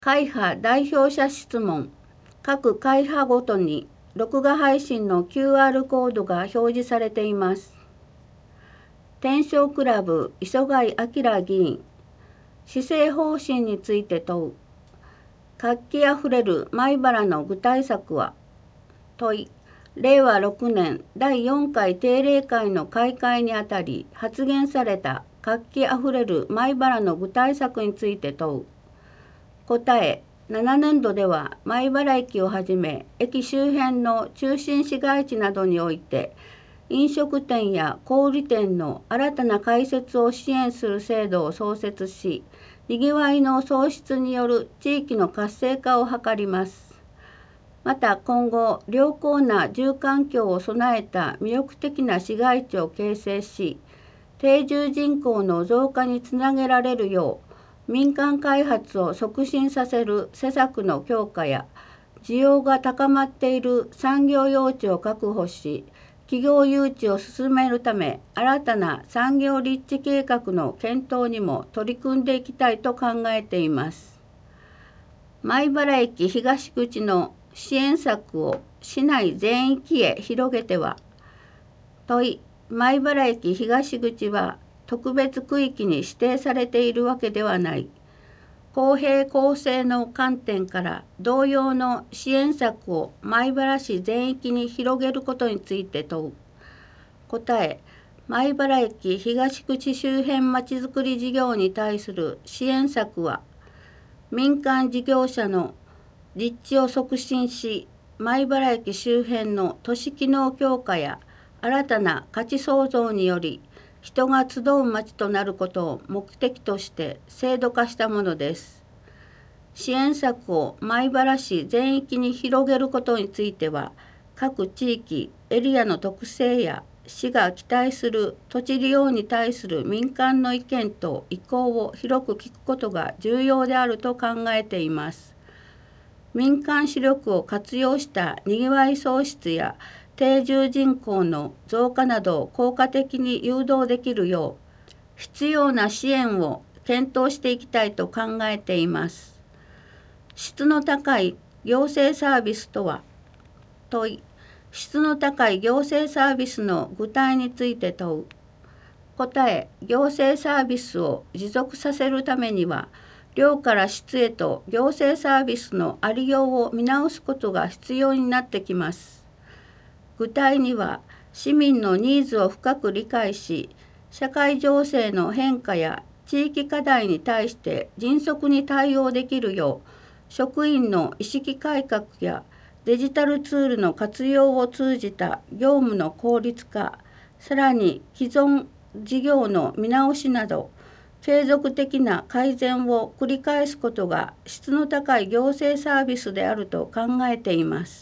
会派代表者質問。各会派ごとに録画配信の QR コードが表示されています。天正クラブ磯貝明議員。施政方針について問う。活気あふれる米原の具体策は。問い。令和6年第4回定例会の開会にあたり発言された活気あふれる米原の具体策について問う。答え。7年度では米原駅をはじめ駅周辺の中心市街地などにおいて飲食店や小売店の新たな開設を支援する制度を創設し、にぎわいの創出による地域の活性化を図ります。また今後、良好な住環境を備えた魅力的な市街地を形成し、定住人口の増加につなげられるよう、民間開発を促進させる施策の強化や、需要が高まっている産業用地を確保し、企業誘致を進めるため、新たな産業立地計画の検討にも取り組んでいきたいと考えています。米原駅東口の支援策を市内全域へ広げては。問い。米原駅東口は特別区域に指定されているわけではない。公平公正の観点から同様の支援策を米原市全域に広げることについて問う。答え。米原駅東口周辺まちづくり事業に対する支援策は、民間事業者の立地を促進し、米原駅周辺の都市機能強化や新たな価値創造により、人が集う町となることを目的として制度化したものです。支援策を米原市全域に広げることについては、各地域、エリアの特性や市が期待する土地利用に対する民間の意見と意向を広く聞くことが重要であると考えています。民間主力を活用したにぎわい創出や定住人口の増加などを効果的に誘導できるよう、必要な支援を検討していきたいと考えています。質の高い行政サービスとは。問い。質の高い行政サービスの具体について問う。答え。行政サービスを持続させるためには、量から質へと行政サービスのありようを見直すことが必要になってきます。具体には、市民のニーズを深く理解し、社会情勢の変化や地域課題に対して迅速に対応できるよう、職員の意識改革やデジタルツールの活用を通じた業務の効率化、さらに既存事業の見直しなど、継続的な改善を繰り返すことが質の高い行政サービスであると考えています。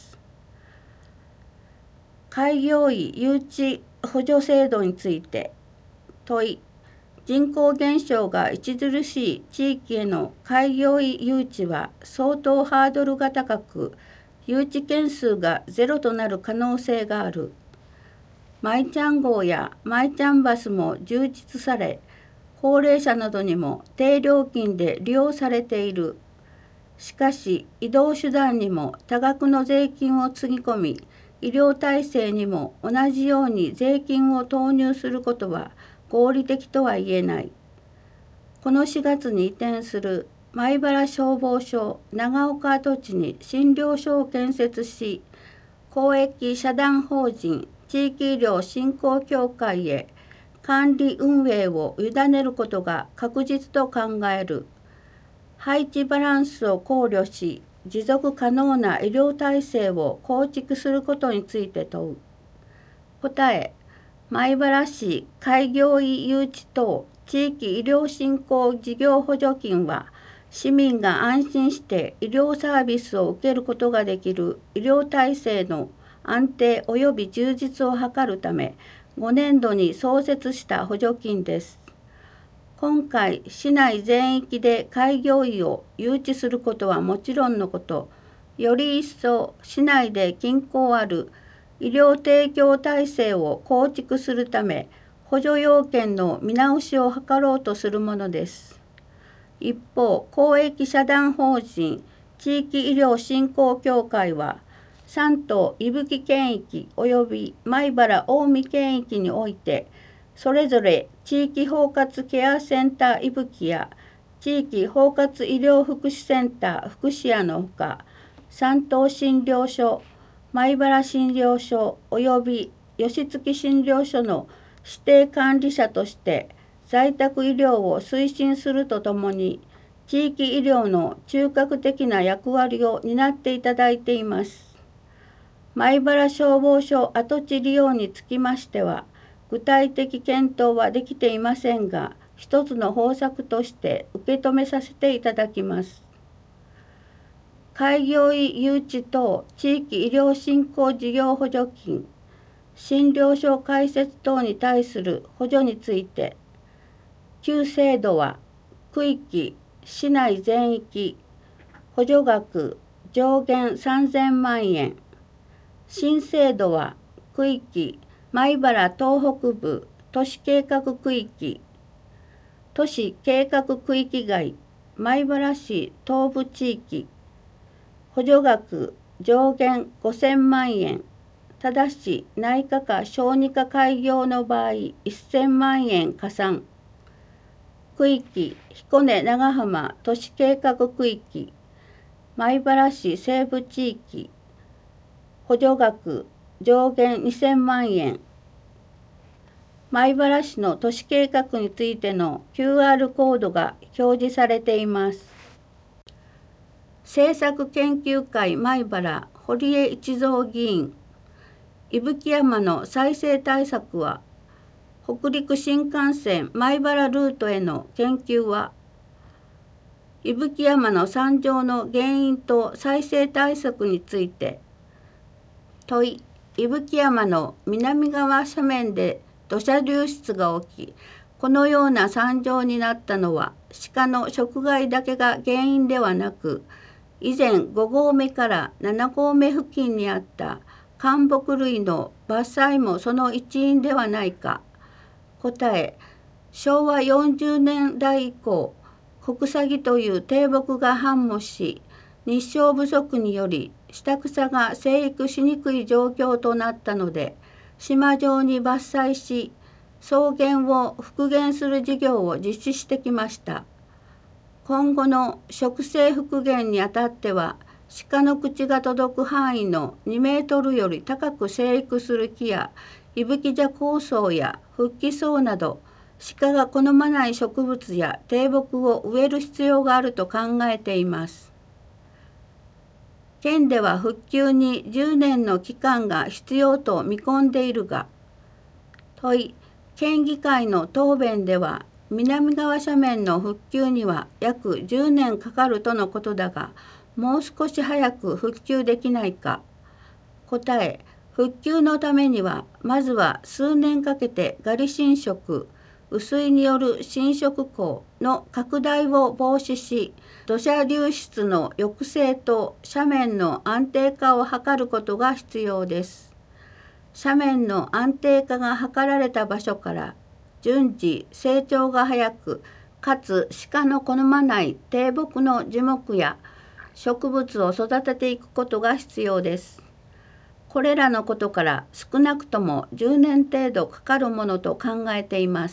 開業医誘致補助制度について問い。人口減少が著しい地域への開業医誘致は相当ハードルが高く、誘致件数がゼロとなる可能性がある。マイちゃん号やマイちゃんバスも充実され、高齢者などにも低料金で利用されている。しかし、移動手段にも多額の税金をつぎ込み、医療体制にも同じように税金を投入することは合理的とは言えない。この4月に移転する米原消防署長岡跡地に診療所を建設し、公益社団法人地域医療振興協会へ管理運営を委ねることが確実と考える。配置バランスを考慮し、持続可能な医療体制を構築することについて問う。答え。米原市開業医誘致等地域医療振興事業補助金は、市民が安心して医療サービスを受けることができる医療体制の安定及び充実を図るため、5年度に創設した補助金です。今回、市内全域で開業医を誘致することはもちろんのこと、より一層市内で均衡ある医療提供体制を構築するため、補助要件の見直しを図ろうとするものです。 一方、公益社団法人地域医療振興協会は、3都伊吹県域及び米原近江県域において、それぞれ地域包括ケアセンター伊吹や地域包括医療福祉センター福祉屋のほか、三島診療所、米原診療所及び吉月診療所の指定管理者として在宅医療を推進するとともに、地域医療の中核的な役割を担っていただいています。米原消防署跡地利用につきましては、具体的検討はできていませんが、一つの方策として受け止めさせていただきます。開業医誘致等地域医療振興事業補助金、診療所開設等に対する補助について、旧制度は区域、市内全域、補助額上限3000万円、新制度は区域、米原東北部都市計画区域、都市計画区域外、米原市東部地域、補助額上限5000万円、ただし内科か小児科開業の場合1000万円加算、区域、彦根長浜都市計画区域、米原市西部地域、補助額上限2000万円。米原市の都市計画についての QR コードが表示されています。政策研究会米原堀江一三議員、伊吹山の再生対策は、北陸新幹線米原ルートへの研究は、伊吹山の惨状の原因と再生対策について、問い、伊吹山の南側斜面で土砂流出が起き、このような惨状になったのは鹿の食害だけが原因ではなく、以前5合目から7合目付近にあった灌木類の伐採もその一因ではないか。答え、昭和40年代以降、コクサギという低木が繁茂し、日照不足により下草が生育しにくい状況となったので、島上に伐採し、草原を復元する事業を実施してきました。今後の植生復元にあたっては、鹿の口が届く範囲の2メートルより高く生育する木や、伊吹茶構想や復帰草など、鹿が好まない植物や低木を植える必要があると考えています。県では復旧に10年の期間が必要と見込んでいるが、問い、県議会の答弁では、南側斜面の復旧には約10年かかるとのことだが、もう少し早く復旧できないか。答え、復旧のためには、まずは数年かけてガリ侵食、雨水による浸食孔の拡大を防止し、土砂流出の抑制と斜面の安定化を図ることが必要です。斜面の安定化が図られた場所から順次成長が早く、かつ鹿の好まない低木の樹木や植物を育てていくことが必要です。これらのことから少なくとも10年程度かかるものと考えています。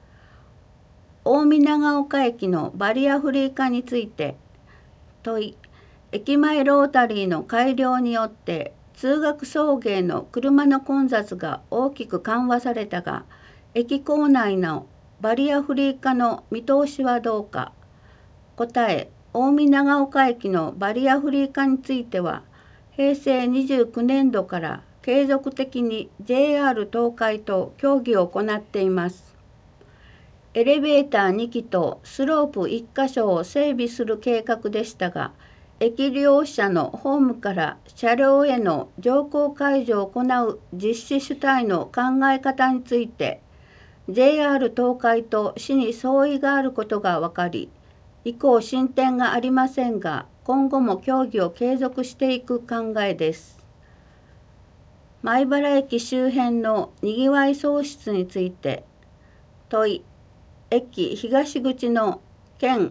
近江長岡駅のバリアフリー化について、問い、駅前ロータリーの改良によって通学送迎の車の混雑が大きく緩和されたが、駅構内のバリアフリー化の見通しはどうか。答え、近江長岡駅のバリアフリー化については、平成29年度から継続的に JR 東海と協議を行っています。エレベーター2基とスロープ1箇所を整備する計画でしたが、駅利用者のホームから車両への乗降介助を行う実施主体の考え方について、JR 東海と市に相違があることが分かり、以降進展がありませんが、今後も協議を継続していく考えです。米原駅周辺のにぎわい創出について、問い、駅東口の県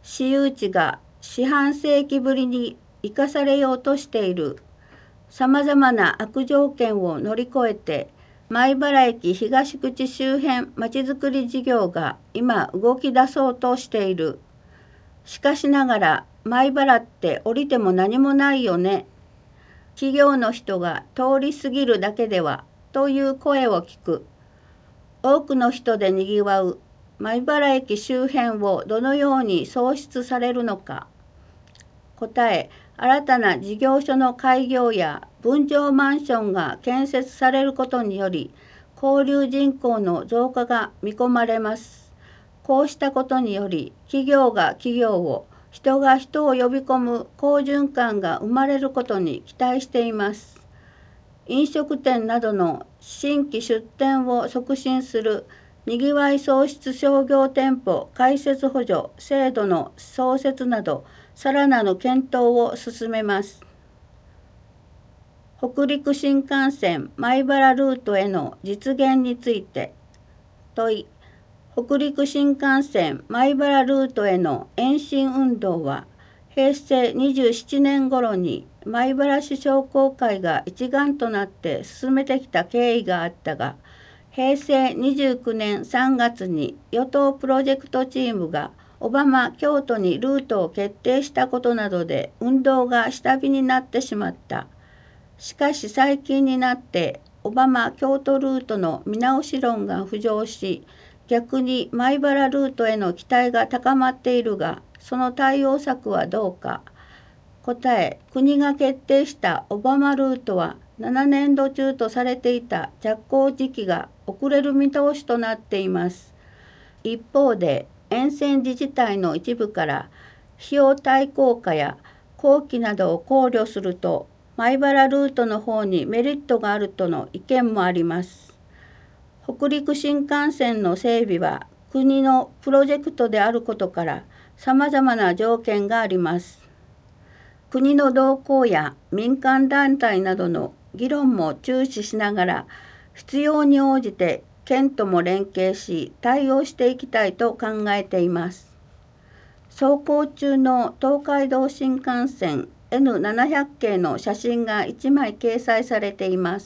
私有地が四半世紀ぶりに生かされようとしている。さまざまな悪条件を乗り越えて、米原駅東口周辺まちづくり事業が今動き出そうとしている。しかしながら、米原って降りても何もないよね。企業の人が通り過ぎるだけでは、という声を聞く。多くの人でにぎわう米原駅周辺をどのように創出されるのか。答え、新たな事業所の開業や分譲マンションが建設されることにより、交流人口の増加が見込まれます。こうしたことにより、企業が企業を、人が人を呼び込む好循環が生まれることに期待しています。飲食店などの新規出店を促進するにぎわい創出商業店舗開設補助制度の創設など、さらなる検討を進めます。北陸新幹線米原ルートへの実現について問い。北陸新幹線米原ルートへの延伸運動は、平成27年頃に米原市商工会が一丸となって進めてきた経緯があったが、平成29年3月に与党プロジェクトチームが小浜京都にルートを決定したことなどで運動が下火になってしまった。しかし最近になって小浜京都ルートの見直し論が浮上し、逆に米原ルートへの期待が高まっているが、その対応策はどうか。答え、国が決定した小浜ルートは7年度中とされていた着工時期が遅れる見通しとなっています。一方で、沿線自治体の一部から費用対効果や工期などを考慮すると、米原ルートの方にメリットがあるとの意見もあります。北陸新幹線の整備は国のプロジェクトであることからさまざまな条件があります。国の動向や民間団体などの議論も注視しながら、必要に応じて県とも連携し対応していきたいと考えています。走行中の東海道新幹線 N700 系の写真が1枚掲載されています。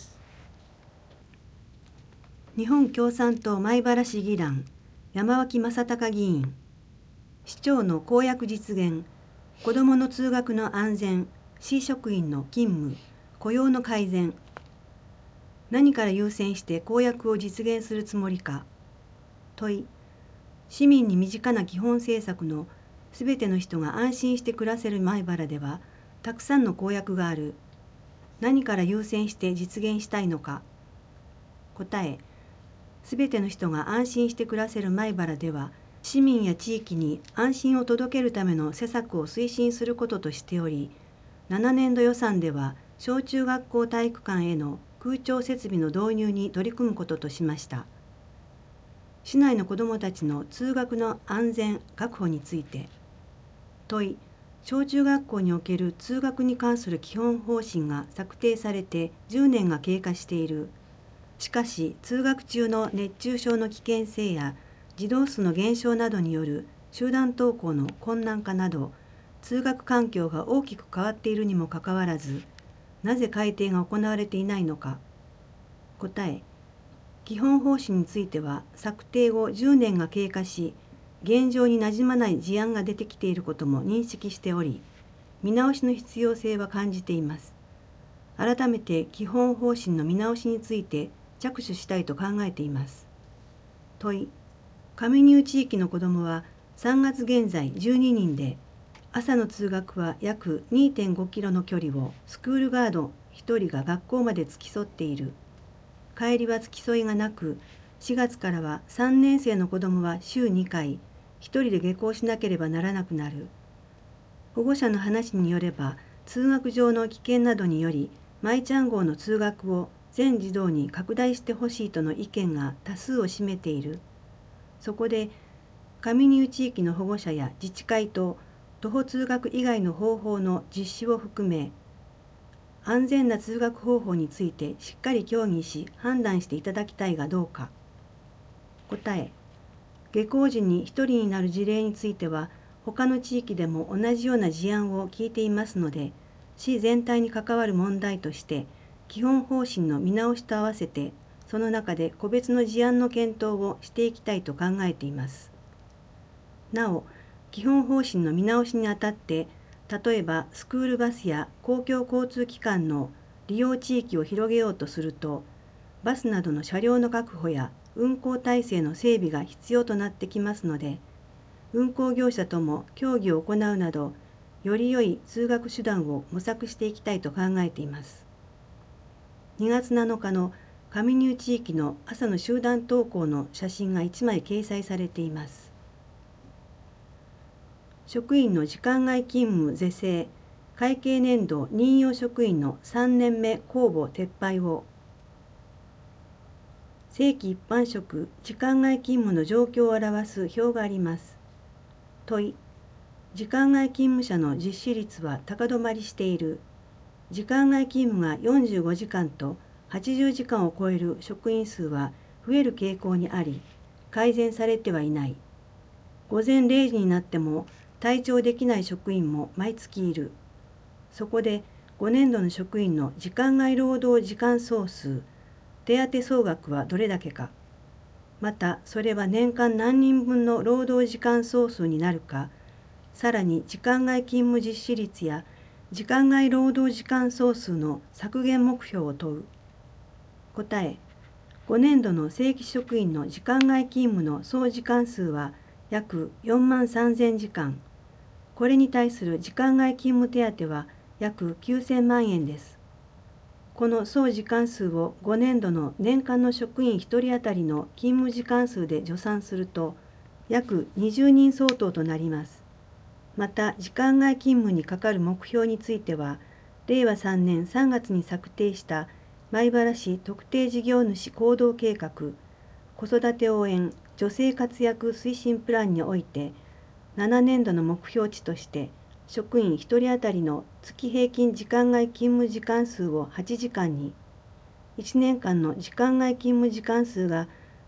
日本共産党米原市議団山脇正隆議員。市長の公約実現、子どもの通学の安全、市職員の勤務、雇用の改善。何から優先して公約を実現するつもりか。問い。市民に身近な基本政策のすべての人が安心して暮らせる米原ではたくさんの公約がある。何から優先して実現したいのか。答え。すべての人が安心して暮らせる米原では、市民や地域に安心を届けるための施策を推進することとしており、7年度予算では小中学校体育館への空調設備の導入に取り組むこととしました。市内の子どもたちの通学の安全確保について問い。小中学校における通学に関する基本方針が策定されて10年が経過している。しかし通学中の熱中症の危険性や児童数の減少などによる集団登校の困難化など、通学環境が大きく変わっているにもかかわらず、なぜ改定が行われていないのか。答え。基本方針については策定後10年が経過し、現状になじまない事案が出てきていることも認識しており、見直しの必要性は感じています。改めて基本方針の見直しについて着手したいと考えています。問い。上入地域の子どもは3月現在12人で、朝の通学は約 2.5 キロの距離をスクールガード1人が学校まで付き添っている。帰りは付き添いがなく、4月からは3年生の子どもは週2回、1人で下校しなければならなくなる。保護者の話によれば、通学上の危険などにより、舞ちゃん号の通学を全児童に拡大してほしいとの意見が多数を占めている。そこで、上入地域の保護者や自治会と徒歩通学以外の方法の実施を含め、安全な通学方法についてしっかり協議し判断していただきたいがどうか。答え。下校時に1人になる事例については、 他の地域でも同じような事案を聞いていますので、市全体に関わる問題として基本方針の見直しと合わせて、その中で個別の事案の検討をしていきたいと考えています。なお、基本方針の見直しにあたって、例えばスクールバスや公共交通機関の利用地域を広げようとすると、バスなどの車両の確保や運行体制の整備が必要となってきますので、運行業者とも協議を行うなど、より良い通学手段を模索していきたいと考えています。2月7日の上入地域の朝の集団登校の写真が1枚掲載されています。職員の時間外勤務是正、会計年度任用職員の3年目公募撤廃を。正規一般職時間外勤務の状況を表す表があります。問い、時間外勤務者の実施率は高止まりしている。時間外勤務が45時間と80時間を超える職員数は増える傾向にあり、改善されてはいない。午前0時になっても退庁できない職員も毎月いる。そこで5年度の職員の時間外労働時間総数、手当総額はどれだけか、またそれは年間何人分の労働時間総数になるか、さらに時間外勤務実施率や時間外労働時間総数の削減目標を問う。答え、5年度の正規職員の時間外勤務の総時間数は約4万3000時間。これに対する時間外勤務手当は約9000万円です。この総時間数を5年度の年間の職員1人当たりの勤務時間数で助算すると、約20人相当となります。また、時間外勤務にかかる目標については、令和3年3月に策定した米原市特定事業主行動計画、子育て応援・女性活躍推進プランにおいて、7年度の目標値として、職員1人当たりの月平均時間外勤務時間数を8時間に、1年間の時間外勤務時間数が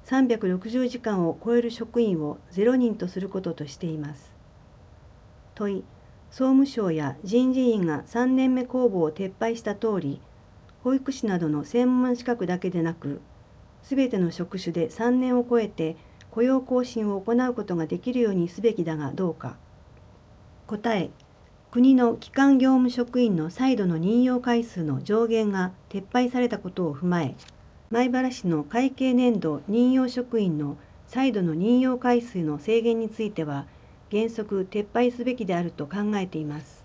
360時間を超える職員を0人とすることとしています。問い、総務省や人事院が3年目公募を撤廃した通り、保育士などの専門資格だけでなく、すべての職種で3年を超えて雇用更新を行うことができるようにすべきだがどうか。答え、国の基幹業務職員の再度の任用回数の上限が撤廃されたことを踏まえ、米原市の会計年度任用職員の再度の任用回数の制限については、原則撤廃すべきであると考えています。